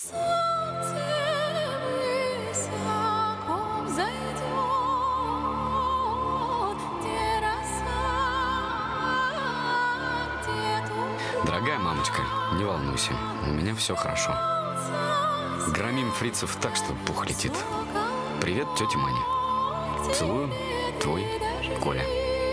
Дорогая мамочка, не волнуйся, у меня все хорошо. Громим фрицев так, что пух летит. Привет, тете Мане. Целую, твой Коля.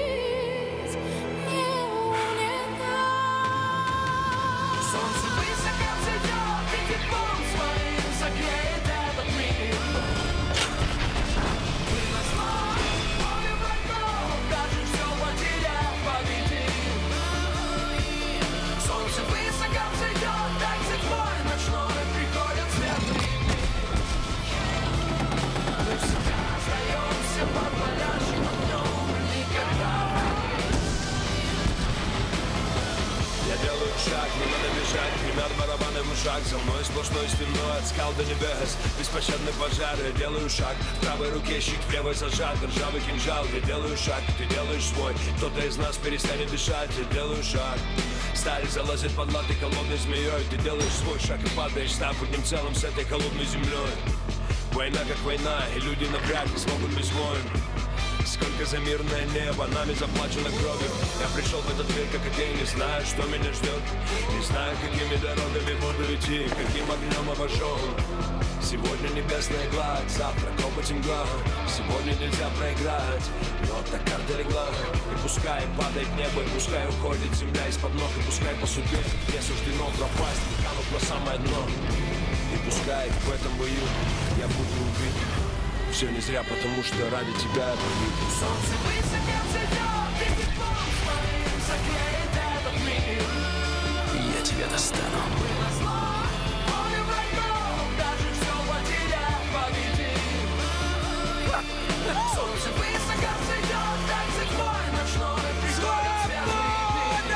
Шаг, не надо бежать, гремят барабаны в ушах. За мной сплошной стеной от скал до небес беспощадный пожар, я делаю шаг. В правой руке щит, в левой зажат ржавый кинжал. Я делаю шаг, ты делаешь свой. Кто-то из нас перестанет дышать, я делаю шаг. Сталь залазит под латы холодной змеей. Ты делаешь свой шаг и падаешь, став одним целым с этой холодной землей. Война как война, и люди напряг не смогут без войн. Сколько за мирное небо нами заплачено кровью. Я пришел в этот мир, как и ты, не знаю, что меня ждет. Не знаю, какими дорогами буду идти, каким огнем обожжен. Сегодня небесная гладь, завтра копоть и мгла. Сегодня нельзя проиграть, но так карта легла. И пускай падает небо, и пускай уходит земля из-под ног. И пускай по судьбе не суждено пропасть, канут на самое дно. И пускай в этом бою я буду убит. Все не зря, потому что ради тебя я погиб. Солнце высоко взойдет, и тепло своим согреет этот мир. Я тебя достану. Было зло, поле врагов, даже все потеря победит. Солнце высоко взойдет, так твой ночной приходит светлый день.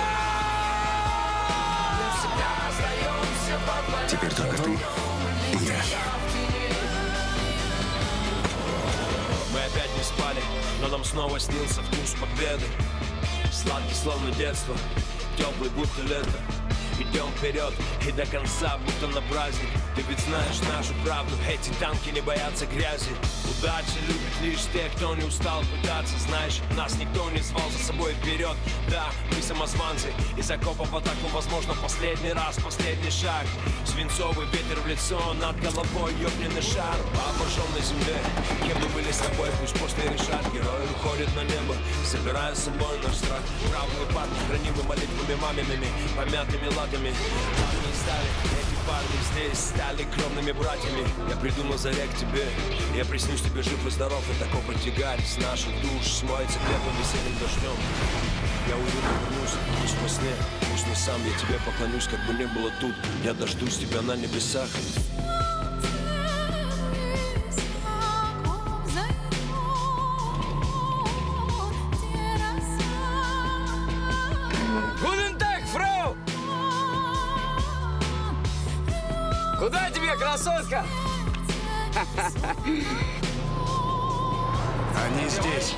Мы всегда остаемся под поля. Теперь только ты и я. Мы опять не спали, но нам снова снился вкус победы. Сладкий, словно детство, теплый, будто лето. Идем вперед и до конца, будто на праздник. Ты ведь знаешь нашу правду, эти танки не боятся грязи. Удача любит лишь тех, кто не устал пытаться. Знаешь, нас никто не звал за собой вперед. Да, мы самозванцы, из окопа в атаку, возможно, последний раз, последний шаг. Свинцовый ветер в лицо, над головой огненный шар. По обожженной земле, кем мы были с тобой, пусть после решат. Герои уходят на небо, собирая с собой наш страх. Правые парни, хранимы молитвами мамиными, помятыми латами. Парни стали, эти парни здесь стали кровными братьями. Я приду на заре к тебе, я приснюсь тебе жив и здоров. И такой потягарь с наших душ смоется теплым весенним дождем. Я уютно вернусь, пусть во сне, пусть не сам, я тебе поклонюсь, как бы не было тут. Я дождусь тебя на небесах. Куда тебе, красотка? Они здесь.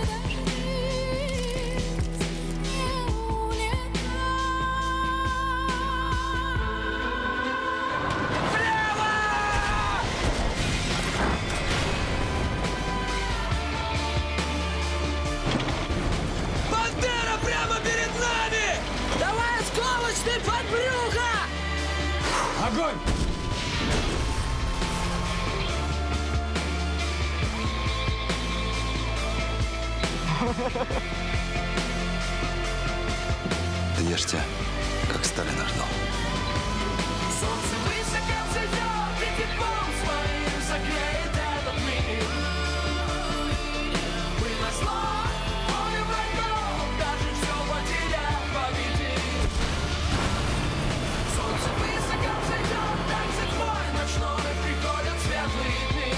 Бандера прямо перед нами! Давай осколочный под брюхо! Огонь! Ешьте, как Сталина ждал. Солнце высоко взойдет, и теплом своим согреет этот мир. Было зло, поле врагов, даже все потеря победит. Солнце высоко взойдет, так за твой ночной приходят светлые дни.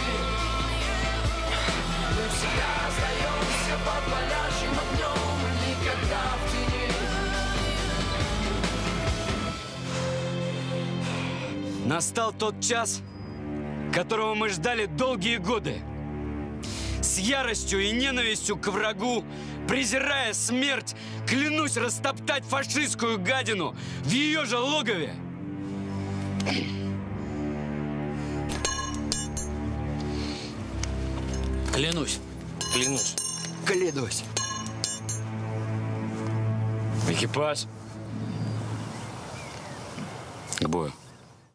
Мы всегда остаемся под палящим огнем, никогда в тени. Настал тот час, которого мы ждали долгие годы. С яростью и ненавистью к врагу, презирая смерть, клянусь растоптать фашистскую гадину в ее же логове. Клянусь. Клянусь. Клянусь. Экипаж. К бою.